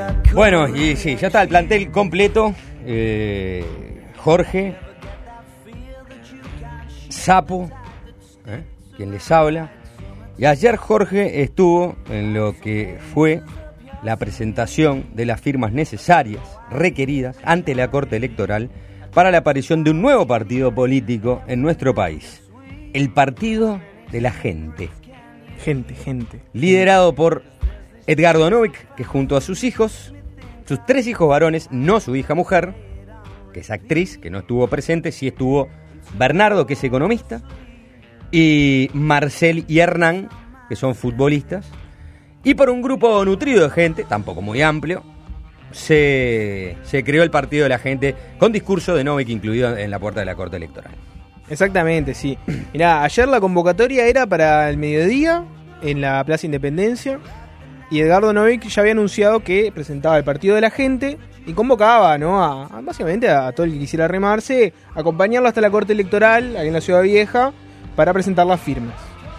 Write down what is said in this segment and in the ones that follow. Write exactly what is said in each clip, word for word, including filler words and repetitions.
Bueno, y sí, ya está el plantel completo. Eh, Jorge, Sapo, ¿eh? quien les habla. Y ayer Jorge estuvo en lo que fue la presentación de las firmas necesarias, requeridas, ante la Corte Electoral para la aparición de un nuevo partido político en nuestro país. El Partido de la Gente. Gente, gente. Liderado por Edgardo Novik, que junto a sus hijos, sus tres hijos varones, no su hija mujer, que es actriz, que no estuvo presente, sí estuvo Bernardo, que es economista, y Marcel y Hernán, que son futbolistas, y por un grupo nutrido de gente, tampoco muy amplio, se, se creó el Partido de la Gente, con discurso de Novik incluido en la puerta de la Corte Electoral. Exactamente, sí. Mirá, ayer la convocatoria era para el mediodía, en la Plaza Independencia, y Edgardo Novik ya había anunciado que presentaba el Partido de la Gente y convocaba, ¿no? A, a básicamente a todo el que quisiera remarse, acompañarlo hasta la Corte Electoral, ahí en la Ciudad Vieja, para presentar las firmas.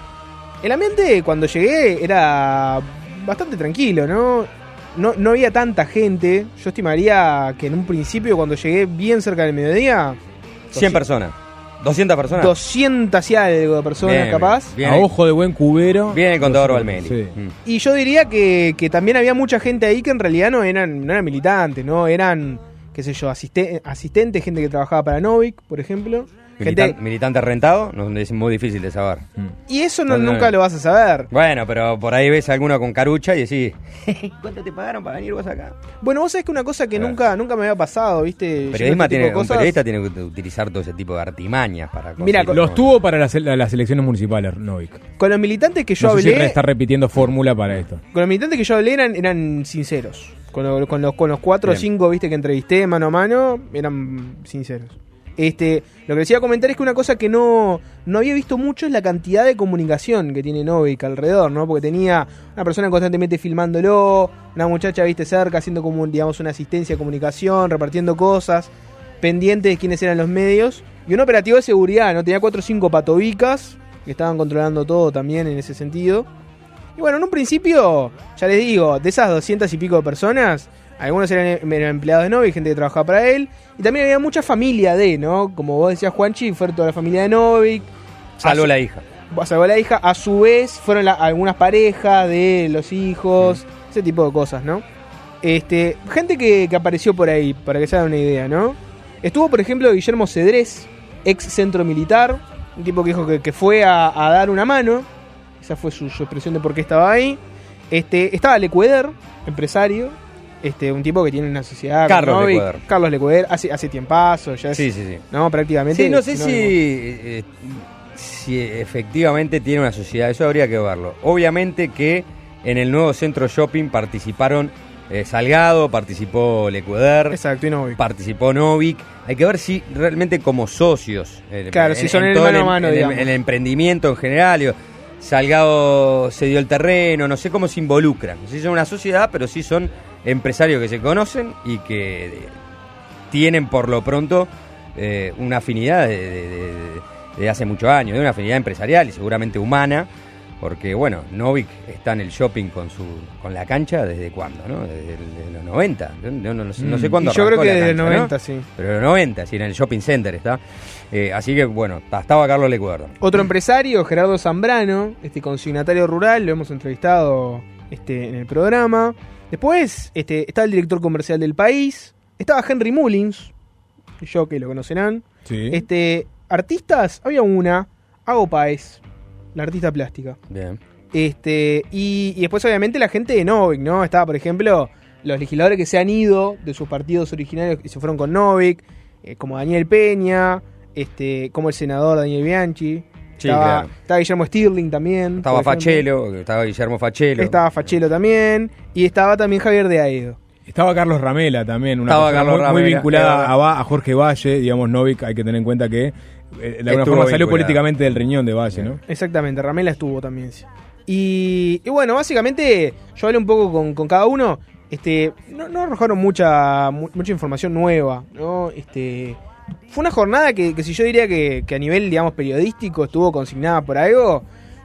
El ambiente cuando llegué era bastante tranquilo, ¿no? No, no había tanta gente. Yo estimaría que en un principio, cuando llegué bien cerca del mediodía, cien personas. ¿doscientas personas? doscientas y algo de personas, bien, capaz. Bien, a ojo de buen cubero. Viene el contador Valmeli. Sí. Mm. Y yo diría que, que también había mucha gente ahí que en realidad no eran, no eran militantes, ¿no? Eran, qué sé yo, asiste- asistentes, gente que trabajaba para Novik, por ejemplo. Militan- Gente... militante rentado, no, es muy difícil de saber. Y eso no, No, no, nunca no. lo vas a saber. Bueno, pero por ahí ves a alguno con carucha y decís, ¿cuánto te pagaron para venir vos acá? Bueno, vos sabés que una cosa que Claro. nunca, nunca me había pasado, ¿viste? Periodismo Yo este tipo tiene, de un cosas- periodista tiene que utilizar todo ese tipo de artimañas para Mira, conseguir- Los tuvo para las, las elecciones municipales, Novik. Con los militantes que yo No sé si hablé, re- está repitiendo fórmula para esto. con los militantes que yo hablé eran, eran sinceros. Con, lo- con los, con los cuatro o Bien. cinco, viste, que entrevisté mano a mano, eran sinceros. Este, lo que les iba a comentar es que una cosa que no, no había visto mucho es la cantidad de comunicación que tiene Novik alrededor, ¿no? Porque tenía una persona constantemente filmándolo, una muchacha, viste, cerca, haciendo como, digamos, una asistencia de comunicación, repartiendo cosas, pendientes de quiénes eran los medios, y un operativo de seguridad, ¿no? Tenía cuatro o cinco patobicas que estaban controlando todo también en ese sentido. Y bueno, en un principio, ya les digo, de esas doscientas y pico de personas, algunos eran, eran empleados de Novik, gente que trabajaba para él, y también había mucha familia de, ¿no? Como vos decías, Juanchi, fue toda la familia de Novik. Salvo A su- la hija. Salvo la hija, a su vez fueron la- algunas parejas de los hijos, mm. ese tipo de cosas, ¿no? Este, gente que, que apareció por ahí, para que se hagan una idea, ¿no? Estuvo, por ejemplo, Guillermo Cedrés, ex centro militar, un tipo que dijo que, que fue a, a dar una mano. Esa fue su, su expresión de por qué estaba ahí. Este, estaba Lecueder, empresario. Este, un tipo que tiene una sociedad. Carlos con Novik. Lecueder. Carlos Lecueder, hace, hace tiempazo, ya es, Sí, sí, sí. no, prácticamente. Sí, no sé no, si, no. eh, si efectivamente tiene una sociedad, eso habría que verlo. Obviamente que en el nuevo centro shopping participaron eh, Salgado, participó Lecueder, Exacto, y Novik. participó Novik. Hay que ver si realmente como socios, eh, Claro, si son en el todo mano a em- mano, en el- digamos. en el emprendimiento en general. Digo, Salgado se dio el terreno, no sé cómo se involucran. No sé si son una sociedad, pero sí son empresarios que se conocen y que eh, tienen por lo pronto eh, una afinidad de, de- de- de hace muchos años, de una afinidad empresarial y seguramente humana, porque bueno, Novik está en el shopping con su con la cancha desde cuándo, ¿no? Desde, desde los noventa, yo no, no- no sé, no sé Y cuándo yo creo arrancó que la desde el cancha, ¿no? noventa, sí. Pero en los noventa, sí, en el shopping center está. Eh, así que bueno, estaba Carlos Lecuerdo. Otro empresario, Gerardo Zambrano, este consignatario rural, lo hemos entrevistado este, en el programa. Después este, está el director comercial del país. Estaba Henry Mullins, yo que lo conocerán. Sí. Este, artistas, había una, Ago Páez, la artista plástica. Bien. Este, y, y después obviamente la gente de Novik, ¿no? Estaba, por ejemplo, los legisladores que se han ido de sus partidos originarios y se fueron con Novik, eh, como Daniel Peña, este, como el senador Daniel Bianchi. Sí, estaba, claro. estaba Guillermo Stirling también. Estaba por ejemplo. Fachelo, estaba Guillermo Fachelo. Estaba Fachelo también. Y estaba también Javier de Aedo. Estaba Carlos Ramela también, una Estaba persona Carlos muy, muy Ramela, vinculada eh, a, Va- a Jorge Valle, digamos, Novik, hay que tener en cuenta que eh, de alguna Estuvo forma salió vinculado. políticamente del riñón de Valle, ¿no? Exactamente, Ramela estuvo también. Sí. Y, y bueno, básicamente yo hablé un poco con, con cada uno. Este, no, no arrojaron mucha mu- mucha información nueva, ¿no? Este, fue una jornada que, que si yo diría que, que a nivel, digamos, periodístico estuvo consignada por algo,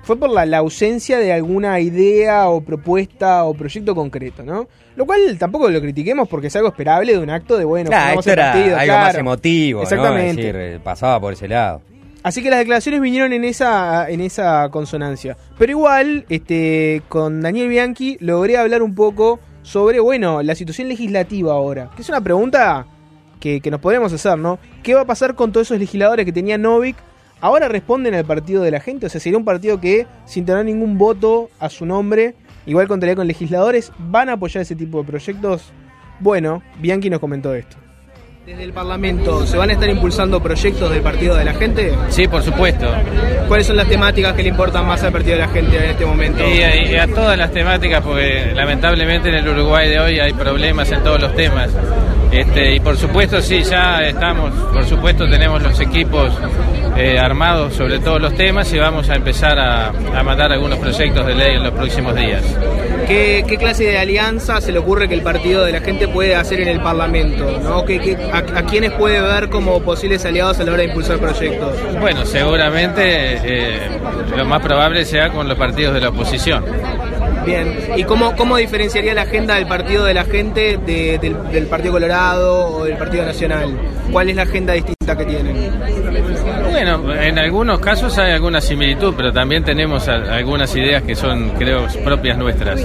fue por la, la ausencia de alguna idea o propuesta o proyecto concreto, ¿no? Lo cual tampoco lo critiquemos porque es algo esperable de un acto de, bueno, Claro, esto era partido, algo claro. más emotivo, Exactamente. ¿no? Es decir, pasaba por ese lado. Así que las declaraciones vinieron en esa, en esa consonancia. Pero igual, este, con Daniel Bianchi logré hablar un poco sobre, bueno, la situación legislativa ahora. Que es una pregunta que, que nos podemos hacer, ¿no? ¿Qué va a pasar con todos esos legisladores que tenía Novik? Ahora responden al partido de la gente, o sea, sería un partido que, sin tener ningún voto a su nombre, igual contaría con legisladores, ¿van a apoyar ese tipo de proyectos? Bueno, Bianchi nos comentó esto. Desde el Parlamento, ¿se van a estar impulsando proyectos del partido de la gente? Sí, por supuesto. ¿Cuáles son las temáticas que le importan más al partido de la gente en este momento? Y, y a todas las temáticas, porque lamentablemente en el Uruguay de hoy hay problemas en todos los temas. Este, y por supuesto, sí, ya estamos, por supuesto tenemos los equipos eh, armados sobre todos los temas y vamos a empezar a, a mandar algunos proyectos de ley en los próximos días. ¿Qué, qué clase de alianza se le ocurre que el partido de la gente puede hacer en el Parlamento, ¿no? ¿Qué, qué, a, ¿A quiénes puede ver como posibles aliados a la hora de impulsar proyectos? Bueno, seguramente eh, lo más probable sea con los partidos de la oposición. Bien, ¿y cómo, cómo diferenciaría la agenda del partido de la gente de, del, del Partido Colorado o del Partido Nacional? ¿Cuál es la agenda distinta que tienen? Bueno, en algunos casos hay alguna similitud, pero también tenemos a, algunas ideas que son, creo, propias nuestras.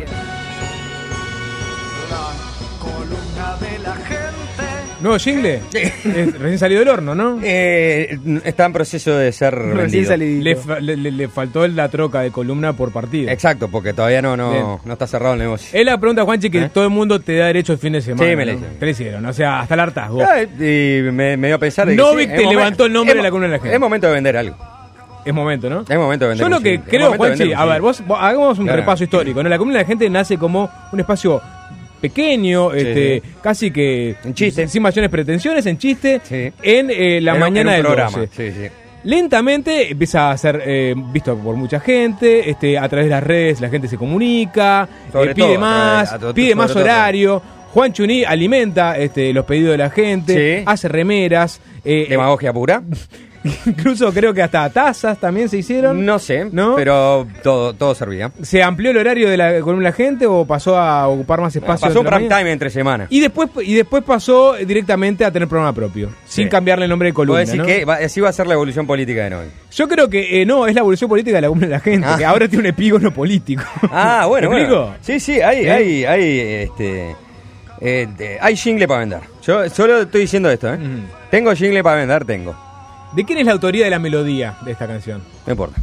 ¿Nuevo jingle? Es recién salido del horno, ¿no? Eh, está en proceso de ser vendido. Le, fa- le, le- le faltó la troca de columna por partido. Exacto, porque todavía no, no, no está cerrado el negocio. Es la pregunta, Juanchi, que ¿Eh? todo el mundo te da derecho el fin de semana. Sí, me la ¿no? hicieron. Te la hicieron, o sea, hasta el hartazgo. Ah, y me, me dio a pensar de que Novik sí, te es momen- levantó el nombre es de la mo- columna de la gente. Es momento de vender algo. Es momento, ¿no? Es momento de vender Yo lo un que jingle. Es creo, momento de Juanchi, vender un a ver, jingle. vos, vos- hagamos un Claro. repaso histórico, ¿no? La columna de la gente nace como un espacio pequeño, Sí, este, sí. casi que En chiste. sin mayores pretensiones, en chiste, Sí. en eh, la En un- mañana en un del programa. doce. Sí, sí. Lentamente empieza a ser eh, visto por mucha gente, este, a través de las redes la gente se comunica, Sobre eh, pide todo, más, a través- a- pide sobre más todo. horario. Juan Chuní alimenta este, los pedidos de la gente, Sí. hace remeras, eh, ¿Demagogia pura? incluso creo que hasta tazas también se hicieron. No sé, ¿No? pero todo, todo servía. ¿Se amplió el horario de la columna de la gente o pasó a ocupar más espacio? Pasó un durante la prime mañana? time entre semana. Y después, y después pasó directamente a tener programa propio, sin Sí. cambiarle el nombre de columna. Vos decís ¿no? que va- así va a ser la evolución política de Novi. Yo creo que eh, no, es la evolución política de la columna de la gente, Ah. que ahora tiene un epígono político. Ah, bueno, ¿Me explico? bueno. Sí, sí, hay, ¿Eh? hay, hay, este, eh, de- hay jingle para vender. Yo solo estoy diciendo esto, ¿eh? Ujú. Tengo jingle para vender, tengo. ¿De quién es la autoría de la melodía de esta canción? No importa.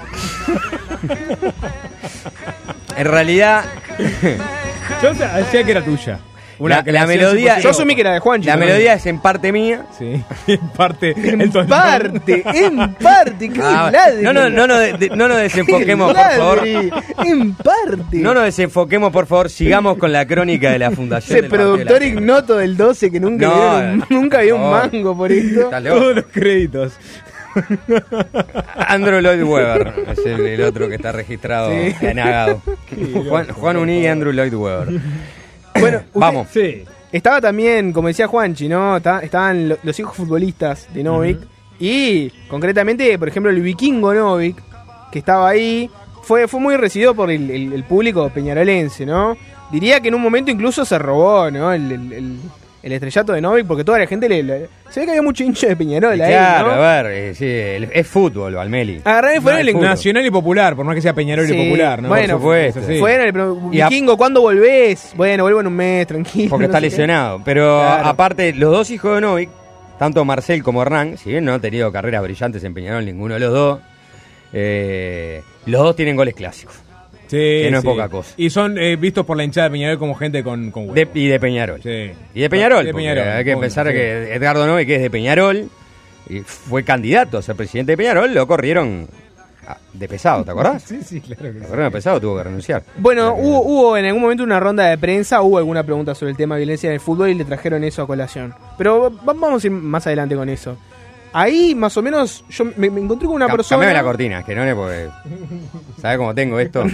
En realidad, Yo decía que era tuya. La- que la hacían melodía- su- Yo asumí que era de Juanchi. la ¿no? melodía es en parte mía. Sí, en parte. En entonces- parte, en parte, qué Ah, ladri. no, no, no, nos de- de- no nos desenfoquemos, por favor. Ladri, en parte. No nos desenfoquemos, por favor. Sigamos con la crónica de la fundación. Ese del Partido de la productor Gente. ignoto del doce que nunca No, vieron un- nunca vio un no. mango por esto. Estás loco. Todos los créditos. Andrew Lloyd Webber es el, el otro que está registrado Sí. en Agado. Juan, Juan Uní y Andrew Lloyd Webber. Bueno, usted- Vamos. Sí. Estaba también, como decía Juanchi, ¿no? Está- Estaban lo- los hijos futbolistas de Novik. Y concretamente, por ejemplo, el vikingo Novik, que estaba ahí, fue, fue muy recibido por el, el- el público peñarolense, ¿no? Diría que en un momento incluso se robó, ¿no? El, el- el- el estrellato de Novik, porque toda la gente le, le- se ve que había mucho hincha de Peñarol ahí, Claro, ¿no? a ver, eh, sí, el- es fútbol, Valmeli. Agarrá y No, fueron es el nacional y popular, por más que sea Peñarol Sí, y popular, ¿no? bueno, Por supuesto, sí. Fueron el pro- Y a- vikingo, ¿cuándo volvés? Bueno, vuelvo en un mes, tranquilo. Porque no está sé qué. lesionado. Pero Claro. aparte, los dos hijos de Novik, tanto Marcel como Hernán, si bien no han tenido carreras brillantes en Peñarol, ninguno de los dos, eh, los dos tienen goles clásicos. Sí, que no es sí. poca cosa. Y son eh, vistos por la hinchada de Peñarol como gente con, con huevo. De- y de Peñarol. Sí. Y de Peñarol. De porque Peñarol, hay que obvio, pensar sí. que Edgardo Novik, que es de Peñarol, y fue candidato a ser presidente de Peñarol, lo corrieron ah, de pesado, ¿te acordás? Sí, sí, claro que Lo sí. corrieron de pesado, tuvo que renunciar. Bueno, Pero que- hubo, hubo en algún momento una ronda de prensa, hubo alguna pregunta sobre el tema de violencia en el fútbol y le trajeron eso a colación. Pero va- vamos a ir más adelante con eso. Ahí, más o menos, yo me, me encontré con una Cam- persona... Cambiame la cortina, que no es porque. ¿Sabes cómo tengo esto?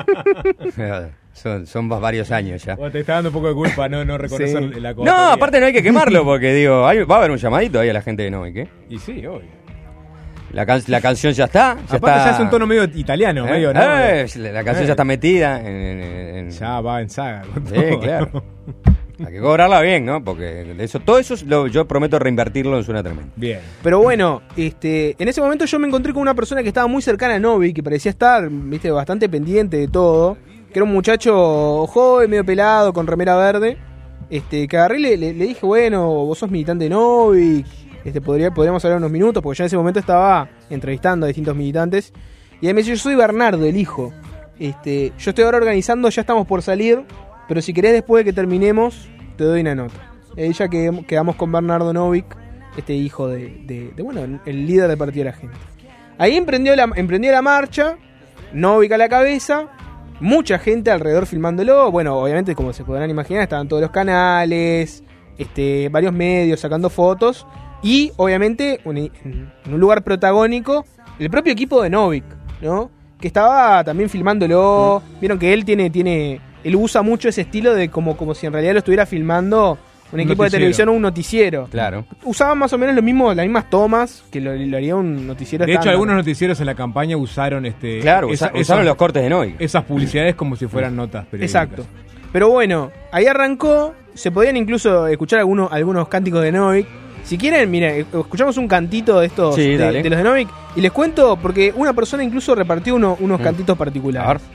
son, son varios años ya. Bueno, te está dando un poco de culpa no, no reconocer Sí. la cosa. No, aparte no hay que quemarlo porque digo, hay- va a haber un llamadito ahí a la gente de Novik, ¿eh? Y sí, obvio. La, can- la canción ya está. Ya Aparte está, ya es un tono medio italiano, ¿eh? medio, ¿no? Eh, la, la canción Eh. ya está metida en... en- en- Ya va en saga. con Sí, todo. claro. Hay que cobrarla bien, ¿no? Porque de eso, todo eso lo- yo prometo reinvertirlo en Suena Tremendo. Bien. Pero bueno, este, en ese momento yo me encontré con una persona que estaba muy cercana a Novik, que parecía estar, viste, bastante pendiente de todo. Que era un muchacho joven, medio pelado, con remera verde. Este, que agarré y le, le, le dije, bueno, vos sos militante de Novik. Este, podría, podríamos hablar unos minutos, porque yo en ese momento estaba entrevistando a distintos militantes. Y él me dice, yo soy Bernardo, el hijo. Este, yo estoy ahora organizando, ya estamos por salir, pero si querés después de que terminemos, te doy una nota. Eh, ya que quedamos con Bernardo Novik, este hijo de, de, de, bueno, el líder del Partido de la Gente. Ahí emprendió la, emprendió la marcha, Novik a la cabeza, mucha gente alrededor filmándolo. Bueno, obviamente, como se podrán imaginar, estaban todos los canales, este, varios medios sacando fotos. Y, obviamente, un- en un lugar protagónico, el propio equipo de Novik, ¿no? Que estaba también filmándolo. Vieron que él tiene, tiene, él usa mucho ese estilo de como, como si en realidad lo estuviera filmando un Un equipo de noticiero. televisión o un noticiero. Claro. Usaban más o menos lo mismo, las mismas tomas que lo, lo haría un noticiero De hecho, estándar. algunos noticieros en la campaña usaron este Claro, esa- usa- esas- usaron los cortes de Noy. esas publicidades como si fueran notas periodísticas. Exacto. Pero bueno, ahí arrancó. Se podían incluso escuchar algunos, algunos cánticos de Novik. Si quieren, miren, escuchamos un cantito de estos, Sí, de, dale. de los de Novik. Y les cuento, porque una persona incluso repartió uno- unos Mm. cantitos A particulares. ver.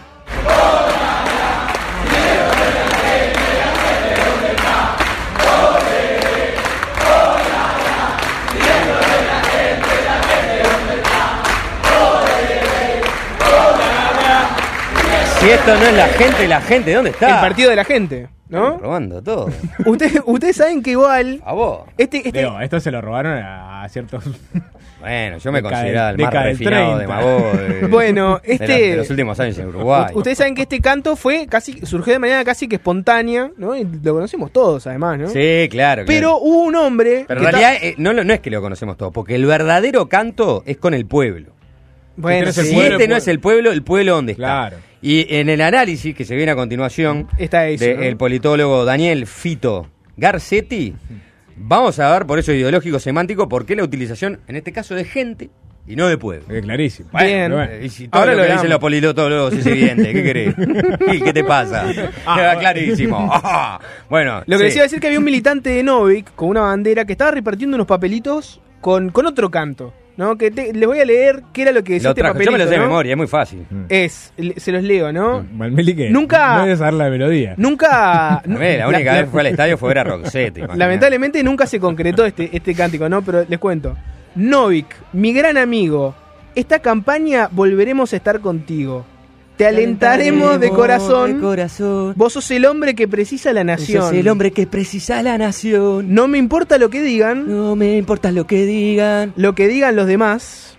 Si esto no es la gente, la gente, ¿dónde está? El partido de la gente, ¿no? Robando todo. Ustedes, ustedes saben que igual. A vos. Este, este, Digo, esto se lo robaron a, a ciertos... Bueno, yo me Década consideraba el del- más década del refinado treinta. demagogo de, Bueno, de este- la- de los últimos años en Uruguay. ustedes saben que este canto fue casi surgió de manera casi que espontánea, ¿no? Y lo conocemos todos, además, ¿no? Sí, claro. Pero claro. hubo un hombre. Pero que en ta- realidad eh, no, lo- no es que lo conocemos todos, porque el verdadero canto es con el pueblo. Bueno, Este no es el Si pueblo, este el no pueblo. es el pueblo, ¿el pueblo dónde está? Claro. Y en el análisis que se viene a continuación está eso. ¿no? del politólogo Daniel Fito Garcetti, vamos a ver por eso ideológico semántico por qué la utilización, en este caso, de gente y no de pueblo. Es clarísimo. Bien. Pero bueno. Eh, Y si todo Ahora lo lo que veamos. dicen los politólogos es evidente, ¿qué querés? ¿Y qué te pasa? Queda clarísimo. Bueno, Lo que sí. les iba a decir que había un militante de Novik con una bandera que estaba repartiendo unos papelitos con, con otro canto, ¿no? Que te- les voy a leer qué era lo que decía Lo este trajo. papelito, Yo me lo sé de ¿no? memoria, es muy fácil. Es, le- se los leo, ¿no? Malmeli que Nunca- no debe saber la melodía. Nunca... A ver, la única vez que fue al estadio fue ver a Roxette. imagínate. Lamentablemente nunca se concretó este, este cántico, ¿no? Pero les cuento. Novik, mi gran amigo, esta campaña volveremos a estar contigo. Te alentaremos de corazón. De corazón. Vos sos el hombre que precisa la nación. Sos el hombre que precisa la nación. No me importa lo que digan, No me importa lo que digan, lo que digan los demás.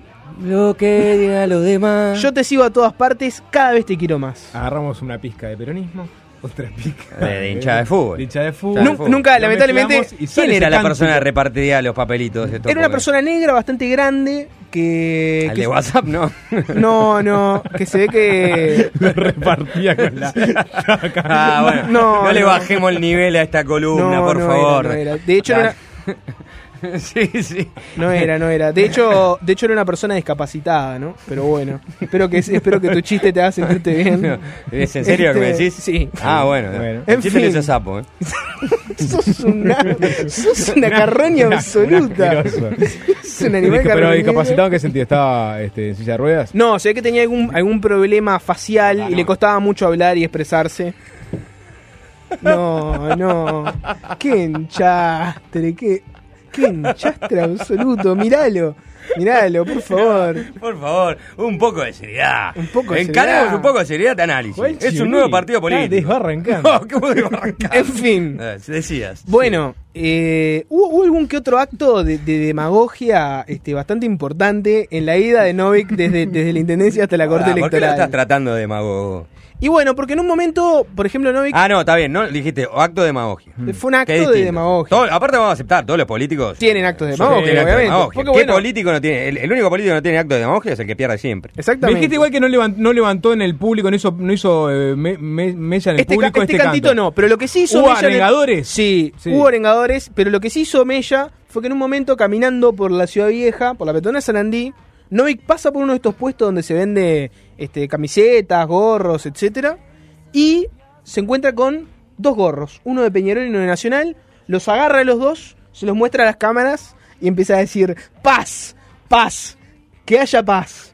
lo que digan los demás. Yo te sigo a todas partes, cada vez te quiero más. Agarramos una pizca de peronismo, otra pizca De- de hinchada de fútbol. de hinchada de Nun- fútbol. Nun- nunca, Lo lamentablemente, mezclamos y ¿Quién sale era ese la cántico. persona que repartía los papelitos? Esto? Era una Porque- persona negra bastante grande que... Al que de WhatsApp, ¿no? no, no, que se ve que... Lo repartía con la... Ah, bueno. No, No, le no. bajemos el nivel a esta columna, No, por no favor. era, no era. De hecho, no era, Sí, sí. no era, no era. De hecho, de hecho era una persona discapacitada, ¿no? Pero bueno, espero que espero que tu chiste te haga sentirte bien. ¿Es en serio que me Este, decís? sí. Ah, bueno. Bueno. El En chiste le fin. hizo sapo, ¿eh? sos una, sos una carroña Un absoluta. asqueroso. Es un animal Pero carroñero. discapacitado, ¿en qué sentido? ¿Estaba este, en silla de ruedas? No, se ve que tenía algún, algún problema facial Ah, y no. le costaba mucho hablar y expresarse. No, no. Qué enchastre, qué, qué enchastre absoluto. Míralo, míralo, por favor. Por favor, un poco de seriedad. Un poco de Encaremos seriedad. un poco de seriedad de análisis. ¿Cuál Es un chirulí? nuevo partido Está político. desbarrancando. No, ¿cómo desbarrancando? En fin. Eh, Decías. Bueno, eh, hubo, hubo algún que otro acto de, de demagogia este, bastante importante en la ida de Novik desde, desde la intendencia hasta la corte Ah, ¿por qué lo electoral. estás tratando de demagogo? Y bueno, porque en un momento, por ejemplo, Novik Ah, no, está bien, ¿no? Dijiste, o acto de demagogia. fue un acto Qué de distinto. demagogia. Todo- aparte vamos a aceptar, todos los políticos Tienen actos de son- demagogia, tienen actos de obviamente. demagogia. Porque, ¿Qué bueno- político no tiene? El, el único político que no tiene acto de demagogia es el que pierde siempre. Me Exactamente. dijiste igual que no, levant- no levantó en el público, no hizo, no hizo eh, me- me- mella en el Este, ca- público este este, cantito canto. no, pero lo que sí hizo ¿Hubo Mella en el- arengadores? Sí, Sí. hubo arengadores, pero lo que sí hizo Mella fue que en un momento, caminando por la Ciudad Vieja, por la peatonal Sarandí, Novik pasa por uno de estos puestos donde se vende este, camisetas, gorros, etcétera, y se encuentra con dos gorros, uno de Peñarol y uno de Nacional, los agarra a los dos, se los muestra a las cámaras y empieza a decir, paz, paz, que haya paz.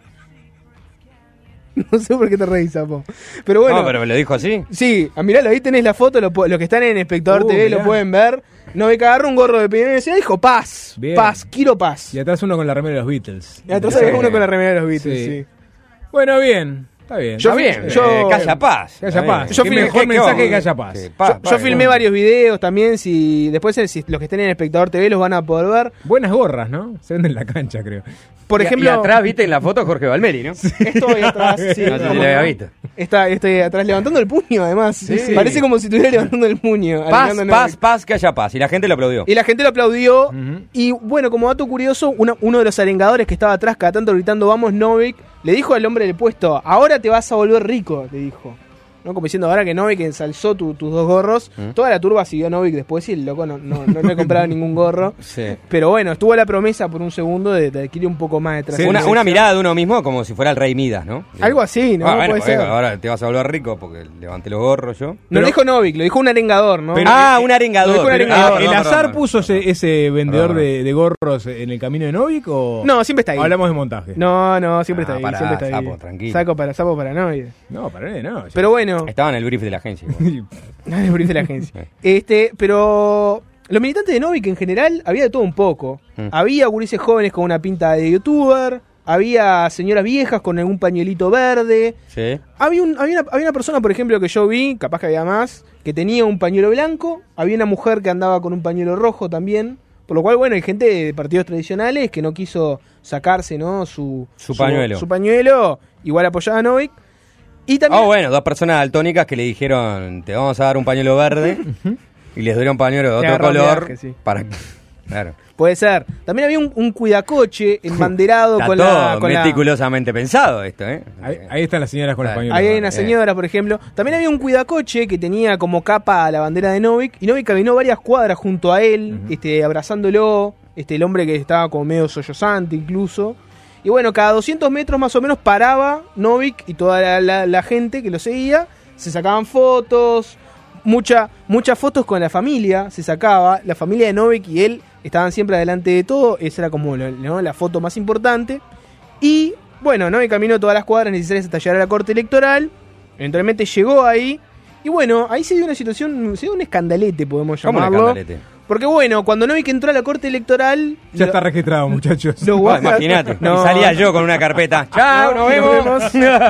No sé por qué te reís, Sapo. Pero bueno. No, pero me lo dijo así. Sí, miralo, ahí tenés la foto, los lo que están en Espectador Uh, T V mirá. lo pueden ver. Novik agarró un gorro de Peñarol y dijo, paz, Bien. paz, quiero paz. Y atrás uno con la remera de los Beatles. Y atrás Sí. había uno con la remera de los Beatles, sí. Sí. Bueno, bien. Está bien. Yo Está vi- bien, yo- eh, que haya paz. Que haya Está paz. bien. Yo Qué filmé- mejor ¿qué- mensaje qué que haya paz. Sí, Yo, paz, yo paz, filmé bueno. varios videos también, si después eh, si los que estén en Espectador T V los van a poder ver. Buenas gorras, ¿no? Se venden en la cancha, creo. Por Y- ejemplo, Y atrás, viste, en la foto Jorge Valmeri, ¿no? estoy atrás, sí, No sé si como lo había no. visto. Está, estoy atrás levantando el puño, además. Sí. Parece como si estuviera levantando el puño. Paz, Alejandro paz, Novik. paz, que haya paz. Y la gente lo aplaudió. Y la gente lo aplaudió. Ujú. Y bueno, como dato curioso, uno, uno de los arengadores que estaba atrás, cada tanto gritando, vamos Novik, le dijo al hombre del puesto, ahora te vas a volver rico, le dijo. ¿No? Como diciendo, ahora que Novik ensalzó tu- tus dos gorros, ¿Mm? toda la turba siguió a Novik después y el loco no, no, no, no le compraba ningún gorro. Sí. Pero bueno, estuvo la promesa por un segundo de, de adquirir un poco más de Sí, Una, trascendencia. una mirada de uno mismo como si fuera el rey Midas, ¿no? Algo así, ¿no? Ah, bueno, Puede porque ser. ahora te vas a volver rico porque levanté los gorros yo. No Pero- lo dijo Novik, lo dijo un arengador, ¿no? Pero- ah, eh, un arengador. lo dijo un Pero- arengador. ah, ¿El perdón, azar perdón, puso perdón. ese, ese vendedor Perdón. de, de gorros en el camino de Novik o...? No, siempre está ahí. Hablamos de montaje. No, no, siempre Ah, está ahí. pará, siempre está ahí. sapo, tranquilo. Saco para sapo paranoide. No, para mí no. Pero bueno, Estaba en el brief de la agencia. igual. no es el brief de la agencia. Este, pero los militantes de Novik en general había de todo un poco. Mm. Había gurises jóvenes con una pinta de youtuber, había señoras viejas con algún pañuelito verde. Sí. Había, un- había, una, había una persona, por ejemplo, que yo vi, capaz que había más, que tenía un pañuelo blanco. Había una mujer que andaba con un pañuelo rojo también. Por lo cual, bueno, hay gente de partidos tradicionales que no quiso sacarse, ¿no? Su, Su pañuelo. Su pañuelo, igual apoyaba a Novik. Y también... Ah, bueno, dos personas daltónicas que le dijeron, te vamos a dar un pañuelo verde y les dieron un pañuelo de Le otro agarró color viaje, sí. para... Claro. Puede ser. También había un, un cuidacoche embanderado Está con todo la... Con la meticulosamente pensado esto, ¿eh? Ahí, ahí están las señoras con los Claro. pañuelos. ahí hay una Eh. señora, por ejemplo. También había un cuidacoche que tenía como capa la bandera de Novik. Y Novik caminó varias cuadras junto a él, este, abrazándolo. Este, el hombre que estaba como medio sollozante incluso. Y bueno, cada doscientos metros más o menos paraba Novik y toda la, la- la gente que lo seguía. Se sacaban fotos. Mucha, muchas fotos con la familia se sacaba. La familia de Novik y él estaban siempre adelante de todo. Esa era como lo- ¿no? la foto más importante. Y bueno, Novik caminó todas las cuadras necesarias hasta llegar a la corte electoral. Eventualmente llegó ahí. Y bueno, ahí se dio una situación, se dio un escandalete, podemos ¿Cómo un llamarlo. escandalete? Porque bueno, cuando Novik entró a la corte electoral... Ya lo- está registrado, muchachos. lo Ah, guarda- imagínate. No. Y salía yo con una carpeta. Chao, nos vemos.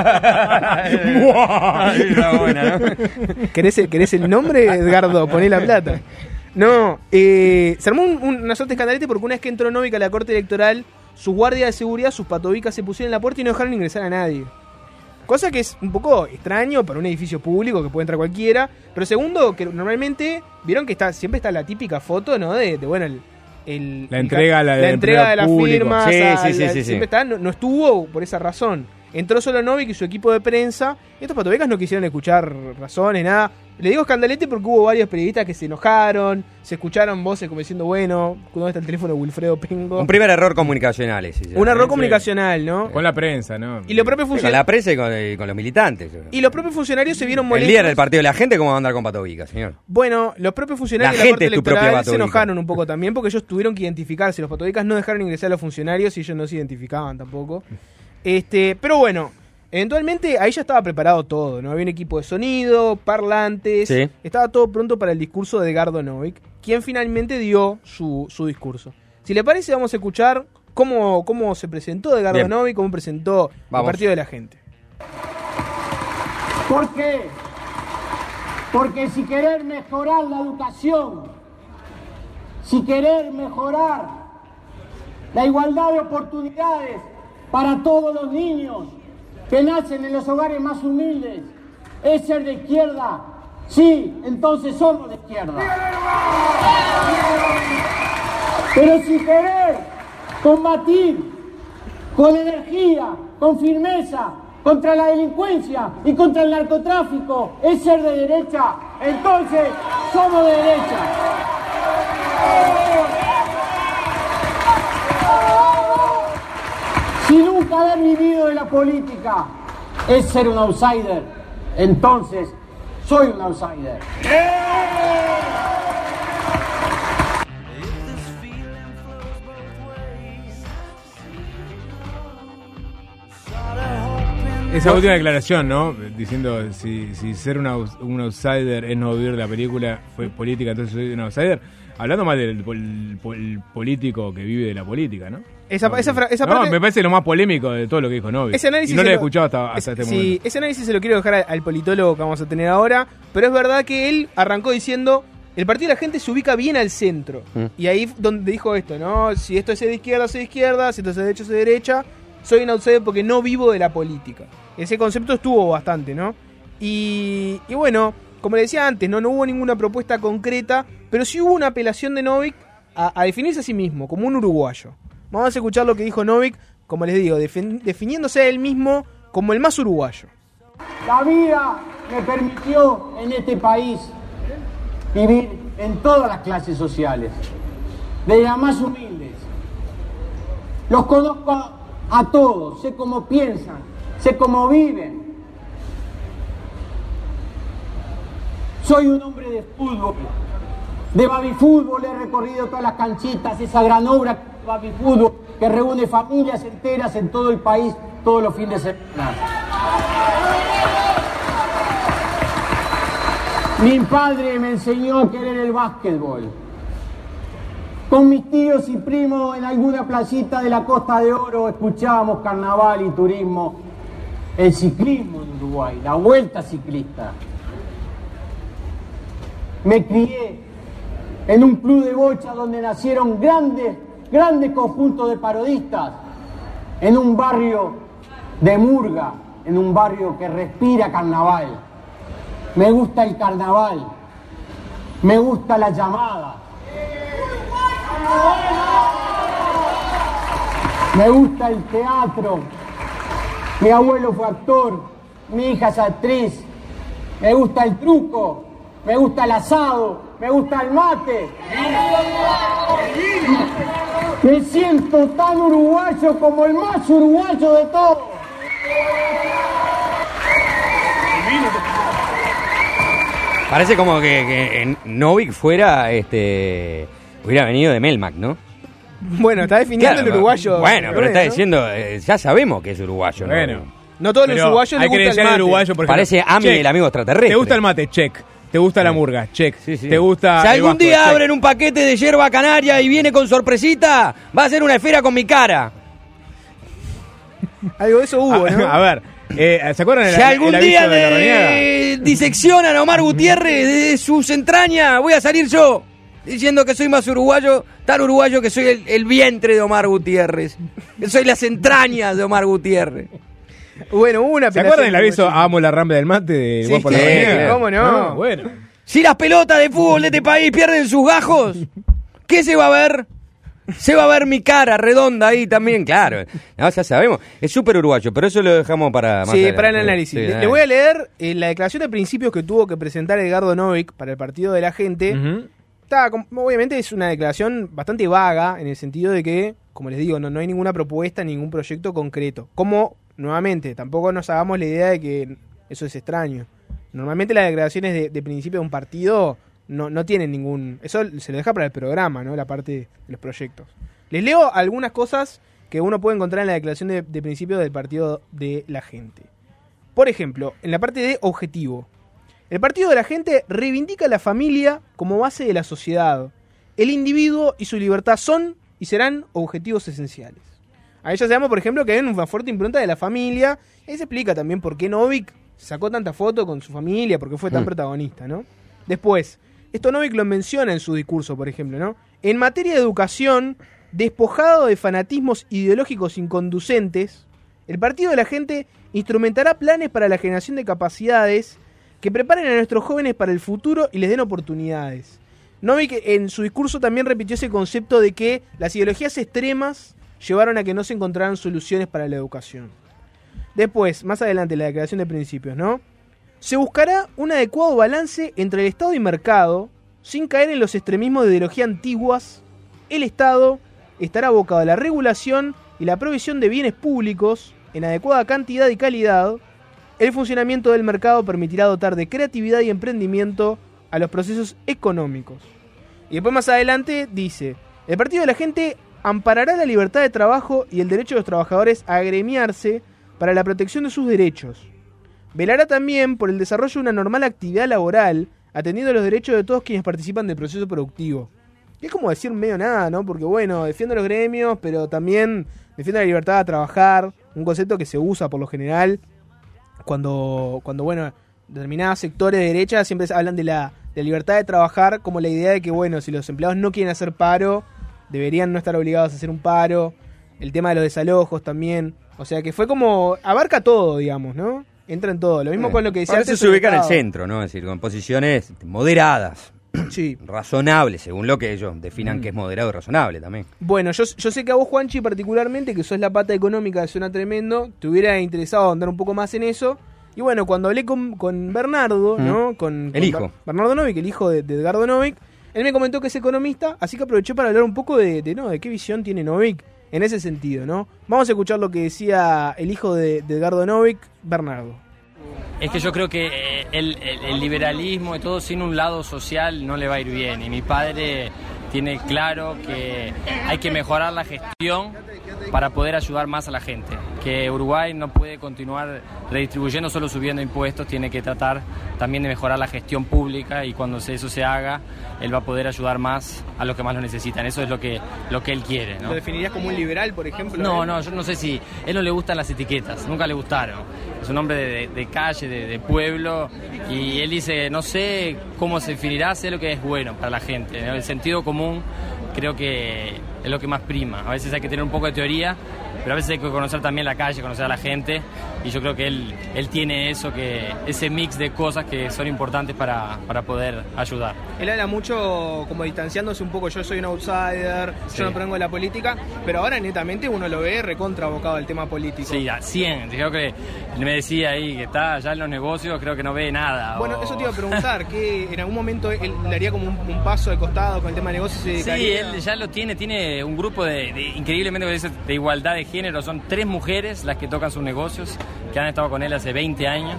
Está buena, ¿no? ¿Querés, el, ¿Querés el nombre, Edgardo? Poné la plata. No, eh, se armó un- un- una suerte de escandalete porque una vez que entró Novik a la corte electoral, sus guardias de seguridad, sus patobicas se pusieron en la puerta y no dejaron ingresar a nadie. Cosa que es un poco extraño para un edificio público que puede entrar cualquiera. Pero segundo, que normalmente vieron que está siempre está la típica foto, ¿no? De, de, bueno, el, el- La el- entrega, la- la la entrega de entrega las público. firmas. Sí, a- sí, sí, la- sí, sí. siempre está, no, no estuvo por esa razón. Entró solo Novik y su equipo de prensa. Estos patobecas no quisieron escuchar razones, nada. Le digo escandalete porque hubo varios periodistas que se enojaron, se escucharon voces como diciendo, bueno, ¿dónde está el teléfono de Wilfredo Pengo? Un primer error comunicacional ese. ya, Un error ¿eh? comunicacional, ¿no? Con la prensa, ¿no? Y los propios Sí, con funcionarios la prensa y con, y con los militantes. y los propios funcionarios se vieron El molestos. líder del partido de la gente, ¿cómo va a andar con Patovica, señor? Bueno, los propios funcionarios La de la gente Corte es tu propia Electoral se Patovica. enojaron un poco también porque ellos tuvieron que identificarse. Los patobicas no dejaron ingresar a los funcionarios y ellos no se identificaban tampoco. Este, pero bueno, eventualmente ahí ya estaba preparado todo, ¿no? Había un equipo de sonido, parlantes, Sí. estaba todo pronto para el discurso de Edgardo Novik, quien finalmente dio su, su discurso. Si le parece, vamos a escuchar cómo, cómo se presentó Edgardo Bien. Novik, cómo presentó Vamos. el Partido de la Gente. ¿Por qué? Porque si querer mejorar la educación, si querer mejorar la igualdad de oportunidades para todos los niños que nacen en los hogares más humildes, es ser de izquierda, sí, entonces somos de izquierda. Pero si querer combatir con energía, con firmeza, contra la delincuencia y contra el narcotráfico, es ser de derecha, entonces somos de derecha. haber vivido de la política es ser un outsider, entonces soy un outsider. Esa última declaración, ¿no? Diciendo si, si ser una, un outsider es no vivir la película, fue política, entonces soy un outsider. Hablando más del pol, pol, político que vive de la política, ¿no? Esa, no, esa, esa no, parte, me parece lo más polémico de todo lo que dijo Novik. Ese análisis y no lo he lo, escuchado hasta, hasta es, este sí, momento. Ese análisis se lo quiero dejar al, al politólogo que vamos a tener ahora, pero es verdad que él arrancó diciendo, el partido de la gente se ubica bien al centro. Mm. Y ahí donde dijo esto, ¿no? Si esto es de izquierda, soy de izquierda, si esto es de derecha, soy de derecha. Soy un outsider porque no vivo de la política. Ese concepto estuvo bastante, ¿no? Y, y bueno, como le decía antes, ¿no? no hubo ninguna propuesta concreta, pero sí hubo una apelación de Novik a, a definirse a sí mismo, como un uruguayo. Vamos a escuchar lo que dijo Novik, como les digo, defin- definiéndose a él mismo como el más uruguayo. La vida me permitió en este país vivir en todas las clases sociales, desde las más humildes. Los conozco a, a todos, sé cómo piensan, sé cómo viven. Soy un hombre de fútbol, de babifútbol, he recorrido todas las canchitas, esa gran obra de babifútbol que reúne familias enteras en todo el país todos los fines de semana. Mi padre me enseñó a querer el básquetbol. Con mis tíos y primos en alguna playita de la Costa de Oro escuchábamos carnaval y turismo, el ciclismo en Uruguay, la vuelta ciclista. Me crié en un club de bocha donde nacieron grandes, grandes conjuntos de parodistas, en un barrio de murga, en un barrio que respira carnaval. Me gusta el carnaval, me gusta la llamada, me gusta el teatro. Mi abuelo fue actor, mi hija es actriz. Me gusta el truco, me gusta el asado, me gusta el mate. Me siento tan uruguayo como el más uruguayo de todos. Parece como que, que Novik fuera, este, hubiera venido de Melmac, ¿no? Bueno, está definiendo Claro, el uruguayo. Bueno, pero está ¿no? diciendo, eh, ya sabemos que es uruguayo, ¿no? Bueno. No todos los Pero uruguayos hay les que gusta decir el al mate. uruguayo, por Parece ejemplo, Ami, check. el amigo extraterrestre. ¿Te gusta el mate? Check. ¿Te gusta la murga? Check. Sí, sí. ¿Te gusta Si el algún vasco? día Check. abren un paquete de yerba canaria y viene con sorpresita, va a ser una esfera con mi cara. Algo de eso hubo, a, ¿no? a ver, eh, ¿se acuerdan el, Si algún el aviso día de la Roniaga? de... diseccionan a Omar Gutiérrez de sus entrañas, voy a salir yo diciendo que soy más uruguayo, tan uruguayo que soy el, el vientre de Omar Gutiérrez, que soy las entrañas de Omar Gutiérrez. Bueno, hubo una ¿Se acuerdan el aviso Amo la rambla del mate de Sí, Guapo sí, la Roniaga? ¿cómo no? Bueno. Si las pelotas de fútbol de este país pierden sus gajos, ¿qué se va a ver? Se va a ver mi cara redonda ahí también, claro. No, ya sabemos. Es súper uruguayo, pero eso lo dejamos para más Sí, adelante. para el análisis. Sí, le, le voy a leer eh, la declaración de principios que tuvo que presentar Edgardo Novik para el Partido de la Gente. Uh-huh. Está, obviamente es una declaración bastante vaga en el sentido de que, como les digo, no, no hay ninguna propuesta, ningún proyecto concreto. Como, nuevamente, tampoco nos hagamos la idea de que eso es extraño. Normalmente las declaraciones de, de principio de un partido no, no tienen ningún... Eso se lo deja para el programa, ¿no? La parte de los proyectos. Les leo algunas cosas que uno puede encontrar en la declaración de, de principio del Partido de la Gente. Por ejemplo, en la parte de objetivo. El Partido de la Gente reivindica la familia como base de la sociedad. El individuo y su libertad son y serán objetivos esenciales. Ahí ya sabemos, por ejemplo, que hay una fuerte impronta de la familia. Y ahí se explica también por qué Novik sacó tanta foto con su familia, por qué fue tan mm. protagonista, ¿no? Después, esto Novik lo menciona en su discurso, por ejemplo, ¿no? En materia de educación, despojado de fanatismos ideológicos inconducentes, el Partido de la Gente instrumentará planes para la generación de capacidades que preparen a nuestros jóvenes para el futuro y les den oportunidades. Novik en su discurso también repitió ese concepto de que las ideologías extremas llevaron a que no se encontraran soluciones para la educación. Después, más adelante, la declaración de principios, ¿no? Se buscará un adecuado balance entre el Estado y mercado, sin caer en los extremismos de ideología antiguas. El Estado estará abocado a la regulación y la provisión de bienes públicos, en adecuada cantidad y calidad, el funcionamiento del mercado permitirá dotar de creatividad y emprendimiento a los procesos económicos. Y después más adelante dice, el Partido de la Gente amparará la libertad de trabajo y el derecho de los trabajadores a agremiarse para la protección de sus derechos. Velará también por el desarrollo de una normal actividad laboral, atendiendo los derechos de todos quienes participan del proceso productivo. Y es como decir medio nada, ¿no? Porque bueno, defiende los gremios, pero también defiende la libertad de trabajar, un concepto que se usa por lo general cuando, cuando bueno, determinados sectores de derecha siempre hablan de la, de la libertad de trabajar como la idea de que, bueno, si los empleados no quieren hacer paro, deberían no estar obligados a hacer un paro. El tema de los desalojos también. O sea que fue como, abarca todo, digamos, ¿no? Entra en todo. Lo mismo eh, con lo que decía antes. Eso se ubica en el centro, ¿no? Es decir, con posiciones moderadas. Sí. Razonables, según lo que ellos definan mm. que es moderado y razonable también. Bueno, yo, yo sé que a vos, Juanchi, particularmente, que sos la pata económica de Suena Tremendo, te hubiera interesado andar un poco más en eso. Y bueno, cuando hablé con, con Bernardo, mm. ¿no? Con, el con hijo. Ber- Bernardo Novik, el hijo de, de Edgardo Novik, él me comentó que es economista, así que aproveché para hablar un poco de, de, ¿no? de qué visión tiene Novik en ese sentido, ¿no? Vamos a escuchar lo que decía el hijo de, de Edgardo Novik, Bernardo. Es que yo creo que el, el, el liberalismo y todo sin un lado social no le va a ir bien. Y mi padre tiene claro que hay que mejorar la gestión para poder ayudar más a la gente. Que Uruguay no puede continuar redistribuyendo solo subiendo impuestos, tiene que tratar también de mejorar la gestión pública y cuando eso se haga, él va a poder ayudar más a los que más lo necesitan. Eso es lo que, lo que él quiere, ¿no? ¿Lo definirías como un liberal, por ejemplo? No, no, yo no sé si... Él no le gustan las etiquetas, nunca le gustaron. Es un hombre de, de, de calle, de, de pueblo, y él dice, no sé cómo se definirá, sé lo que es bueno para la gente, ¿no? El sentido común creo que es lo que más prima. A veces hay que tener un poco de teoría, pero a veces hay que conocer también la calle, conocer a la gente, y yo creo que él, él tiene eso, que ese mix de cosas que son importantes para, para poder ayudar. Él habla mucho como distanciándose un poco, yo soy un outsider, sí. yo no provengo de la política, pero ahora netamente uno lo ve recontra abocado al tema político. Sí, a cien, creo que él me decía ahí que está ya en los negocios, creo que no ve nada. Bueno, o... eso te iba a preguntar, que en algún momento él le haría como un, un paso de costado con el tema de negocios y se dedicaría... Sí, él ya lo tiene, tiene un grupo de, de increíblemente de igualdad de género, son tres mujeres las que tocan sus negocios, que han estado con él hace veinte años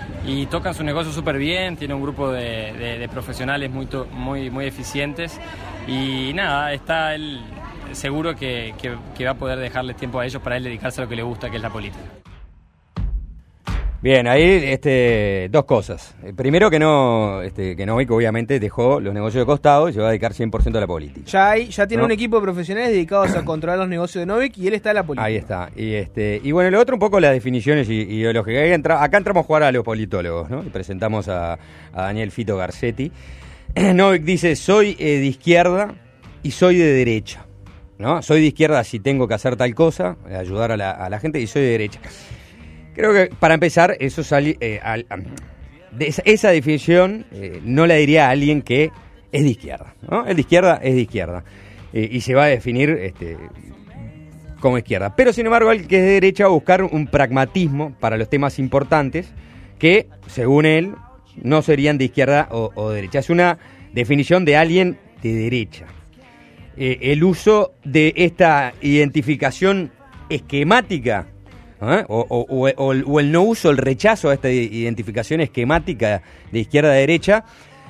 y tocan su negocio súper bien, tiene un grupo de, de, de profesionales muy, muy, muy eficientes y nada, está él seguro que, que, que va a poder dejarles tiempo a ellos para él dedicarse a lo que le gusta, que es la política. Bien, ahí este, dos cosas. Primero que no, este, que Novik obviamente dejó los negocios de costado y se va a dedicar cien por ciento a la política. Ya hay, ya tiene ¿no? un equipo de profesionales dedicados a controlar los negocios de Novik y él está en la política. Ahí está. Y este, y bueno, lo otro un poco las definiciones ideológicas. Ahí entra, acá entramos a jugar a los politólogos, ¿no? Y presentamos a, a Daniel Fito Garcetti. Novik dice, soy eh, de izquierda y soy de derecha, ¿no? Soy de izquierda si tengo que hacer tal cosa, ayudar a la, a la gente, y soy de derecha. Creo que para empezar, eso sali, eh, al, de esa, esa definición eh, no la diría a alguien que es de izquierda, ¿no? El de izquierda es de izquierda eh, y se va a definir este, como izquierda. Pero sin embargo, el que es de derecha va a buscar un pragmatismo para los temas importantes que, según él, no serían de izquierda o, o de derecha. Es una definición de alguien de derecha. Eh, el uso de esta identificación esquemática, ¿eh? o, o, o, o, el, o el no uso, el rechazo a esta identificación esquemática de izquierda a derecha,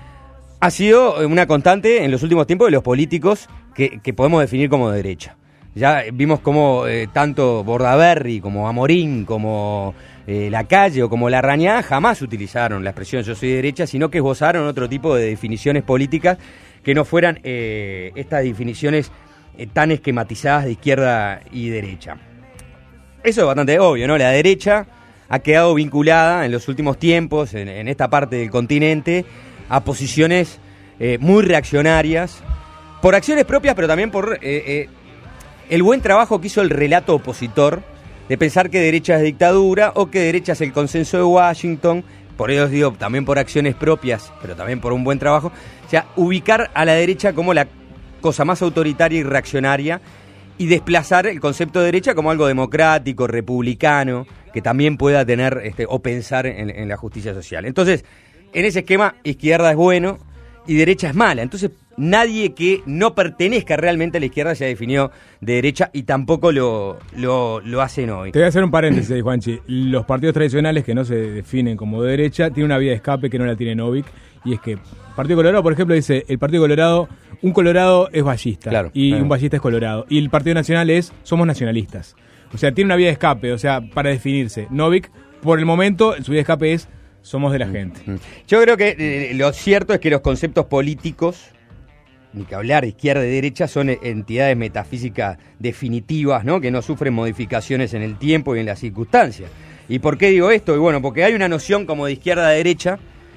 ha sido una constante en los últimos tiempos de los políticos que, que podemos definir como de derecha. Ya vimos como eh, tanto Bordaberry como Amorín, como eh, Lacalle o como Larrañaga jamás utilizaron la expresión yo soy de derecha, sino que esbozaron otro tipo de definiciones políticas que no fueran eh, estas definiciones eh, tan esquematizadas de izquierda y derecha. Eso es bastante obvio, ¿no? La derecha ha quedado vinculada en los últimos tiempos, en, en esta parte del continente, a posiciones eh, muy reaccionarias, por acciones propias, pero también por eh, eh, el buen trabajo que hizo el relato opositor de pensar que derecha es dictadura o que derecha es el consenso de Washington. Por ello os digo, también por acciones propias, pero también por un buen trabajo. O sea, ubicar a la derecha como la cosa más autoritaria y reaccionaria y desplazar el concepto de derecha como algo democrático, republicano, que también pueda tener este, o pensar en, en la justicia social. Entonces, en ese esquema, izquierda es bueno y derecha es mala. Entonces, nadie que no pertenezca realmente a la izquierda se ha definido de derecha y tampoco lo, lo, lo hace Novik. Te voy a hacer un paréntesis ahí, Juanchi. Los partidos tradicionales que no se definen como de derecha tienen una vía de escape que no la tiene Novik, y es que Partido Colorado, por ejemplo, dice, el Partido Colorado, un colorado es ballista, claro, y claro. un ballista es colorado, y el Partido Nacional es, somos nacionalistas. O sea, tiene una vía de escape, o sea, para definirse. Novik, por el momento, su vía de escape es, somos de la gente. Yo creo que eh, lo cierto es que los conceptos políticos, ni que hablar de izquierda y derecha, son entidades metafísicas definitivas, ¿no? Que no sufren modificaciones en el tiempo y en las circunstancias. ¿Y por qué digo esto? Y bueno, porque hay una noción como de izquierda-derecha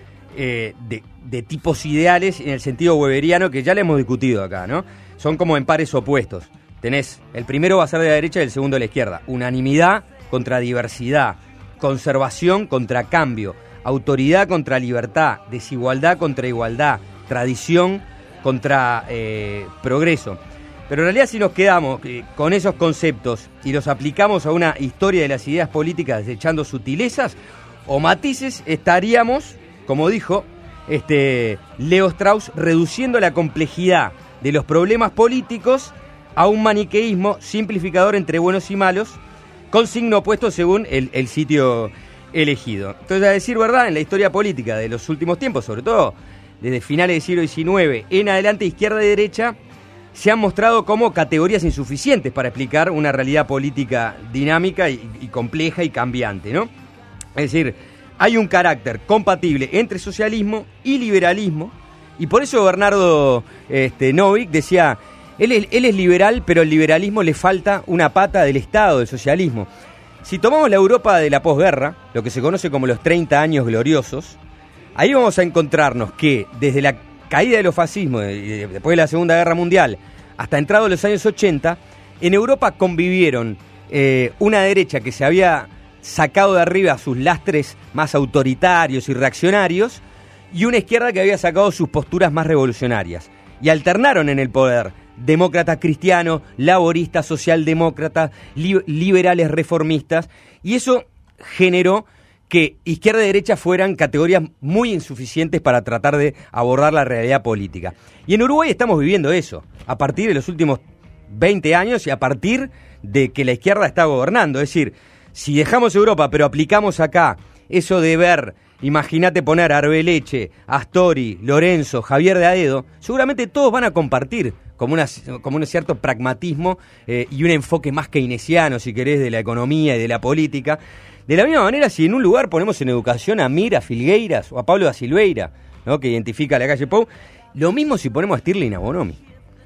eh, de, de tipos ideales en el sentido weberiano que ya le hemos discutido acá, ¿no? Son como en pares opuestos. Tenés, el primero va a ser de la derecha y el segundo de la izquierda. Unanimidad contra diversidad, conservación contra cambio, autoridad contra libertad, desigualdad contra igualdad, tradición contra eh, progreso. Pero en realidad si nos quedamos eh, con esos conceptos y los aplicamos a una historia de las ideas políticas desechando sutilezas o matices, estaríamos, como dijo este, Leo Strauss, reduciendo la complejidad de los problemas políticos a un maniqueísmo simplificador entre buenos y malos, con signo opuesto según el, el sitio elegido. Entonces, a decir verdad, en la historia política de los últimos tiempos, sobre todo desde finales del siglo diecinueve en adelante, izquierda y derecha se han mostrado como categorías insuficientes para explicar una realidad política dinámica y, y compleja y cambiante, ¿no? Es decir, hay un carácter compatible entre socialismo y liberalismo, y por eso Bernardo este, Novik decía, él es, él es liberal, pero al liberalismo le falta una pata del Estado, del socialismo. Si tomamos la Europa de la posguerra, lo que se conoce como los treinta años gloriosos, ahí vamos a encontrarnos que desde la caída de los fascismos, después de la Segunda Guerra Mundial, hasta entrados los años ochenta, en Europa convivieron eh, una derecha que se había sacado de arriba sus lastres más autoritarios y reaccionarios, y una izquierda que había sacado sus posturas más revolucionarias. Y alternaron en el poder demócratas cristianos, laboristas, socialdemócratas, li- liberales reformistas, y eso generó que izquierda y derecha fueran categorías muy insuficientes para tratar de abordar la realidad política. Y en Uruguay estamos viviendo eso, a partir de los últimos veinte años y a partir de que la izquierda está gobernando. Es decir, si dejamos Europa pero aplicamos acá eso de ver, imagínate poner a Arbeleche, Astori, Lorenzo, Javier de Aedo, seguramente todos van a compartir como, una, como un cierto pragmatismo eh, y un enfoque más keynesiano, si querés, de la economía y de la política. De la misma manera, si en un lugar ponemos en educación a Mir, a Filgueiras o a Pablo da Silveira, ¿no?, que identifica la calle Pou, lo mismo si ponemos a Stirling a Bonomi.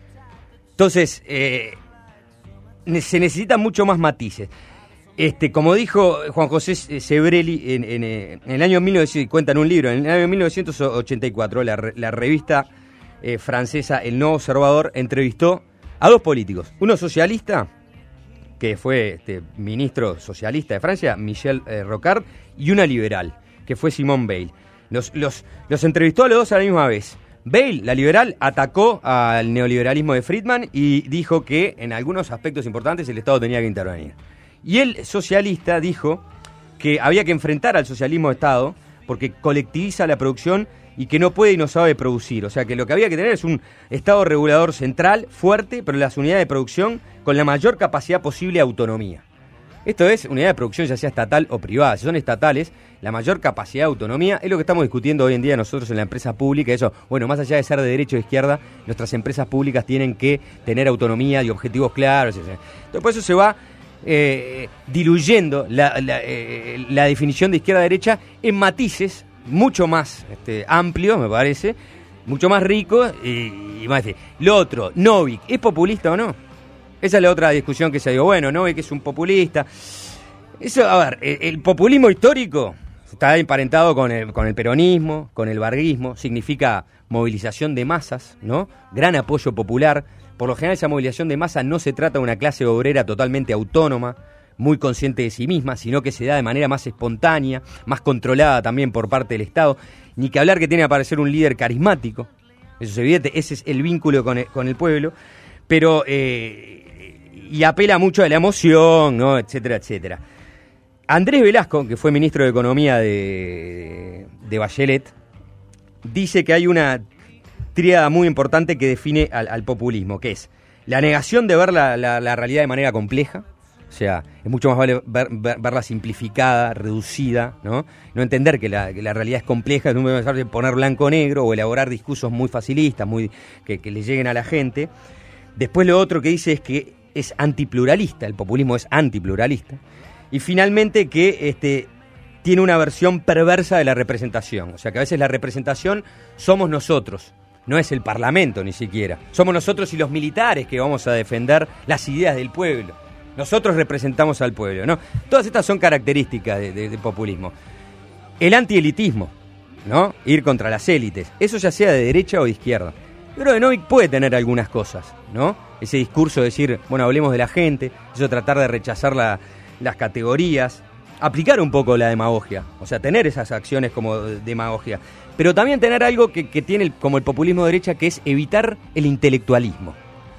Entonces, eh, se necesitan mucho más matices. Este, como dijo Juan José Sebrelli en, en, en el año mil novecientos, cuenta en un libro, en el año mil novecientos ochenta y cuatro, la, la revista eh, francesa El Nuevo Observador entrevistó a dos políticos, uno socialista, que fue este, ministro socialista de Francia, Michel eh, Rocard, y una liberal, que fue Simone Veil. Los, los, los entrevistó a los dos a la misma vez. Veil, la liberal, atacó al neoliberalismo de Friedman y dijo que en algunos aspectos importantes el Estado tenía que intervenir. Y el socialista dijo que había que enfrentar al socialismo de Estado porque colectiviza la producción y que no puede y no sabe producir. O sea que lo que había que tener es un Estado regulador central, fuerte, pero en las unidades de producción con la mayor capacidad posible de autonomía. Esto es unidad de producción ya sea estatal o privada. Si son estatales, la mayor capacidad de autonomía es lo que estamos discutiendo hoy en día nosotros en la empresa pública. Eso, bueno, más allá de ser de derecha o de izquierda, nuestras empresas públicas tienen que tener autonomía y objetivos claros. Entonces, por eso se va eh, diluyendo la, la, eh, la definición de izquierda-derecha en matices mucho más este, amplios, me parece, mucho más ricos y, y más. Lo otro, Novik, ¿es populista o no? Esa es la otra discusión que se dio. Bueno, Novik es un populista. Eso, a ver, el, el populismo histórico está emparentado con el, con el peronismo, con el varguismo, significa movilización de masas, ¿no? Gran apoyo popular. Por lo general esa movilización de masa no se trata de una clase obrera totalmente autónoma, muy consciente de sí misma, sino que se da de manera más espontánea, más controlada también por parte del Estado. Ni que hablar que tiene que aparecer un líder carismático, eso es evidente, ese es el vínculo con el, con el pueblo, pero eh, y apela mucho a la emoción, ¿no?, etcétera, etcétera. Andrés Velasco, que fue ministro de Economía de, de Bachelet, dice que hay una tríada muy importante que define al, al populismo, que es la negación de ver la, la, la realidad de manera compleja. O sea, es mucho más vale ver, ver, verla simplificada, reducida, ¿no? No entender que la, que la realidad es compleja, no me de poner blanco o negro o elaborar discursos muy facilistas, muy que, que le lleguen a la gente. Después lo otro que dice es que es antipluralista, el populismo es antipluralista. Y finalmente que este, tiene una versión perversa de la representación. O sea, que a veces la representación somos nosotros, no es el Parlamento ni siquiera. Somos nosotros y los militares que vamos a defender las ideas del pueblo. Nosotros representamos al pueblo, ¿no? Todas estas son características de, de, de populismo. El antielitismo, ¿no? Ir contra las élites. Eso ya sea de derecha o de izquierda. Yo creo que Novik puede tener algunas cosas, ¿no? Ese discurso de decir, bueno, hablemos de la gente, eso tratar de rechazar la, las categorías, aplicar un poco la demagogia, o sea, tener esas acciones como demagogia. Pero también tener algo que, que tiene el, como el populismo de derecha, que es evitar el intelectualismo.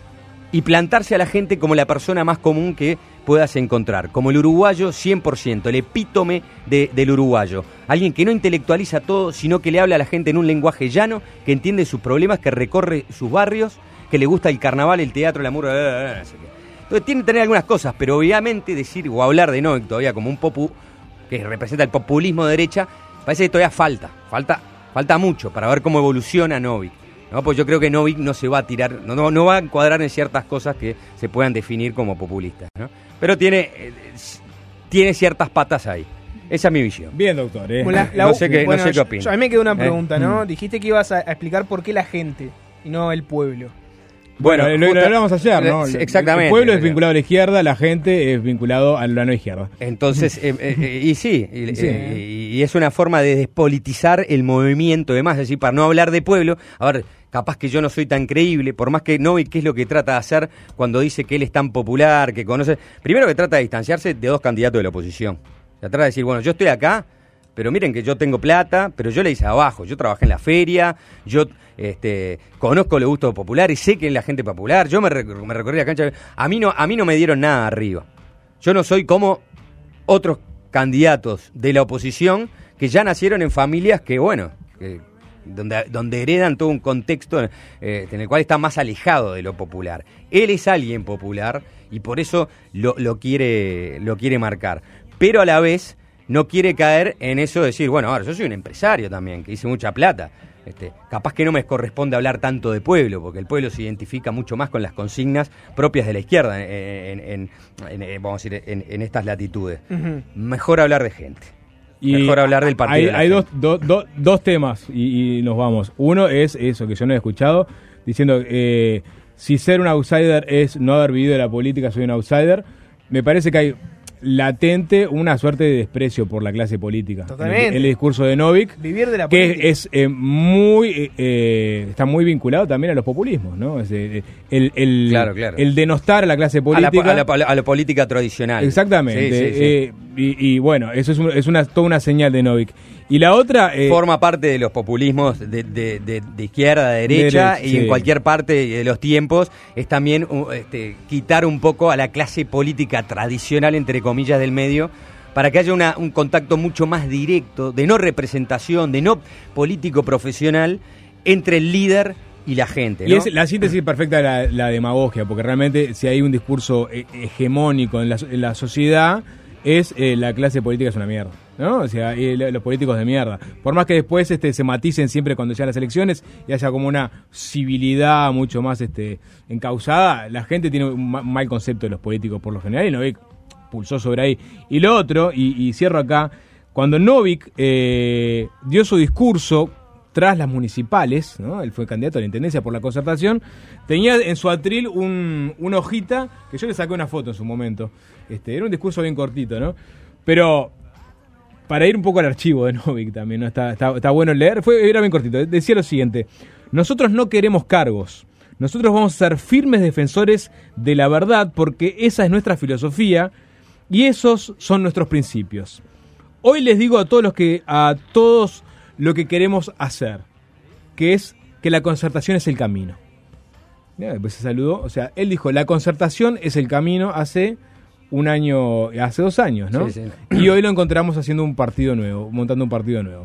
Y plantarse a la gente como la persona más común que puedas encontrar, como el uruguayo cien por ciento, el epítome de, del uruguayo. Alguien que no intelectualiza todo, sino que le habla a la gente en un lenguaje llano, que entiende sus problemas, que recorre sus barrios, que le gusta el carnaval, el teatro, la murga, no sé qué. Entonces tiene que tener algunas cosas, pero obviamente decir o hablar de Novik todavía como un popu, que representa el populismo de derecha, parece que todavía falta, falta, falta mucho para ver cómo evoluciona Novik. No, pues yo creo que Novik no se va a tirar, no, no, no va a encuadrar en ciertas cosas que se puedan definir como populistas, ¿no? Pero tiene, eh, tiene ciertas patas ahí. Esa es mi visión. Bien, doctor. ¿eh? La, la, no sé qué, bueno, no sé qué opina. Yo, a mí me quedó una pregunta, ¿Eh? ¿no? Dijiste que ibas a, a explicar por qué la gente y no el pueblo. Bueno, bueno, lo, justa, lo hablamos ayer, ¿no? Exactamente. El pueblo es vinculado a la izquierda, la gente es vinculado a la no izquierda. Entonces, eh, eh, y sí, y, sí. Eh, y es una forma de despolitizar el movimiento, además, es decir, para no hablar de pueblo. A ver, capaz que yo no soy tan creíble, por más que Novik, ¿qué es lo que trata de hacer cuando dice que él es tan popular, que conoce? Primero que trata de distanciarse de dos candidatos de la oposición. O sea, trata de decir, bueno, yo estoy acá, pero miren que yo tengo plata, pero yo le hice abajo, yo trabajé en la feria, yo este, conozco los gustos populares, sé que es la gente popular, yo me, recor- me recorrí la cancha, a mí, no, a mí no me dieron nada arriba. Yo no soy como otros candidatos de la oposición que ya nacieron en familias que, bueno, que, donde, donde heredan todo un contexto eh, en el cual está más alejado de lo popular. Él es alguien popular y por eso lo, lo, quiere, lo quiere marcar, pero a la vez no quiere caer en eso de decir, bueno, ahora yo soy un empresario también, que hice mucha plata. Este, capaz que no me corresponde hablar tanto de pueblo, porque el pueblo se identifica mucho más con las consignas propias de la izquierda, en, en, en, en vamos a decir, en, en estas latitudes. Uh-huh. Mejor hablar de gente. Y mejor hablar del partido. Hay, de la hay gente. dos, do, do, dos temas y, y nos vamos. Uno es eso que yo no he escuchado, diciendo eh, si ser un outsider es no haber vivido de la política, soy un outsider. Me parece que hay latente una suerte de desprecio por la clase política. Totalmente. El, el discurso de Novik, vivir de la que política. es eh, muy eh, está muy vinculado también a los populismos, ¿no? Es, eh, el, el, claro, claro. el denostar a la clase política, a la, a la, a la política tradicional. Exactamente. Sí, sí, sí. Eh, y, y bueno, eso es, un, es una toda una señal de Novik. Y la otra eh, forma parte de los populismos de, de, de, de izquierda, de derecha, de, y sí. en cualquier parte de los tiempos es también uh, este, quitar un poco a la clase política tradicional, entre comillas, del medio, para que haya una, un contacto mucho más directo, de no representación, de no político profesional, entre el líder y la gente, ¿no? Y es la síntesis perfecta de la, la demagogia, porque realmente si hay un discurso hegemónico en la, en la sociedad, es eh, la clase política es una mierda, ¿no? O sea, y los políticos de mierda. Por más que después este, se maticen siempre cuando llegan las elecciones y haya como una civilidad mucho más este, encausada, la gente tiene un ma- mal concepto de los políticos por lo general y Novik pulsó sobre ahí. Y lo otro, y, y cierro acá, cuando Novik eh, dio su discurso tras las municipales, ¿no? Él fue candidato a la intendencia por la Concertación, tenía en su atril un, una hojita, que yo le saqué una foto en su momento. Este, era un discurso bien cortito, ¿no? Pero para ir un poco al archivo de Novik también, ¿no? Está, está, está bueno leer, fue, era bien cortito. Decía lo siguiente: nosotros no queremos cargos, nosotros vamos a ser firmes defensores de la verdad porque esa es nuestra filosofía y esos son nuestros principios. Hoy les digo a todos los que, a todos lo que queremos hacer, que es que la concertación es el camino. Ya, después se saludó, o sea, él dijo, la concertación es el camino hace un año, hace dos años, ¿no? Sí, sí. Y hoy lo encontramos haciendo un partido nuevo, montando un partido nuevo.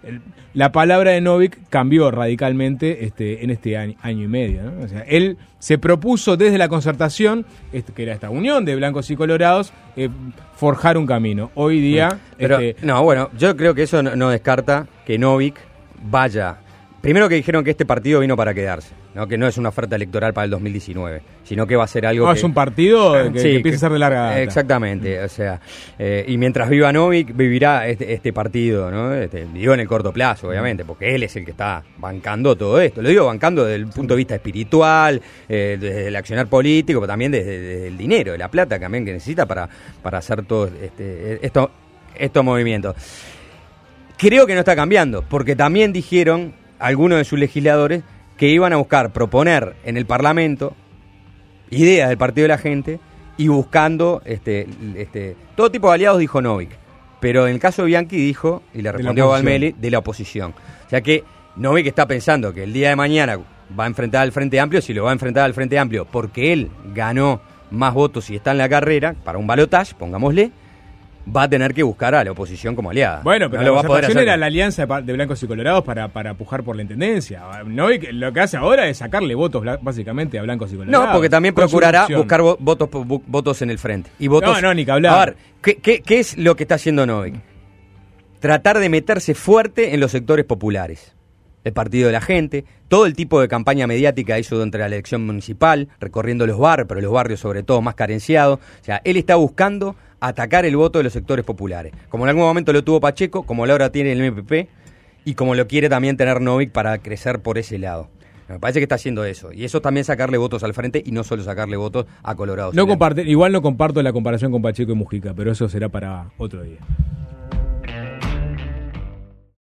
el, la palabra de Novik cambió radicalmente este, en este año, año y medio, ¿no? O sea, él se propuso desde la concertación, este, que era esta unión de blancos y colorados, eh, forjar un camino. Hoy día... Pero, este, no, bueno, yo creo que eso no, no descarta que Novik vaya... Primero que dijeron que este partido vino para quedarse, ¿no? Que no es una oferta electoral para el dos mil diecinueve, sino que va a ser algo no, que... es un partido que, Sí, que empieza que- a ser de larga data. Exactamente, o sea, eh, y mientras viva Novik, vivirá este, este partido, ¿no? Este, digo en el corto plazo, obviamente, porque él es el que está bancando todo esto. Lo digo bancando desde el punto de vista espiritual, eh, desde el accionar político, pero también desde, desde el dinero, de la plata también que necesita para, para hacer todos este, esto, estos movimientos. Creo que no está cambiando, porque también dijeron algunos de sus legisladores que iban a buscar proponer en el Parlamento ideas del Partido de la Gente y buscando este, este todo tipo de aliados, dijo Novik. Pero en el caso de Bianchi dijo, y le respondió a Valmeli, de la oposición. O sea que Novik está pensando que el día de mañana va a enfrentar al Frente Amplio, si lo va a enfrentar al Frente Amplio porque él ganó más votos y está en la carrera, para un balotaje, pongámosle, va a tener que buscar a la oposición como aliada. Bueno, pero no lo la va a poder concertación hacer. era la alianza de, pa- de blancos y colorados para, para pujar por la intendencia. Novik lo que hace ahora es sacarle votos bla- básicamente a blancos y colorados. No, porque también Con su procurará opción. buscar vo- votos bu- votos en el frente. Y votos, No, no, ni que hablar. A ver, ¿qué, qué, qué es lo que está haciendo Novik? Tratar de meterse fuerte en los sectores populares. El Partido de la Gente, todo el tipo de campaña mediática hizo durante la elección municipal, recorriendo los barrios, pero los barrios sobre todo más carenciados. O sea, él está buscando atacar el voto de los sectores populares. Como en algún momento lo tuvo Pacheco, como lo ahora tiene el M P P, y como lo quiere también tener Novik para crecer por ese lado. Me parece que está haciendo eso. Y eso también sacarle votos al frente y no solo sacarle votos a Colorados. No comparte, igual no comparto la comparación con Pacheco y Mujica, pero eso será para otro día.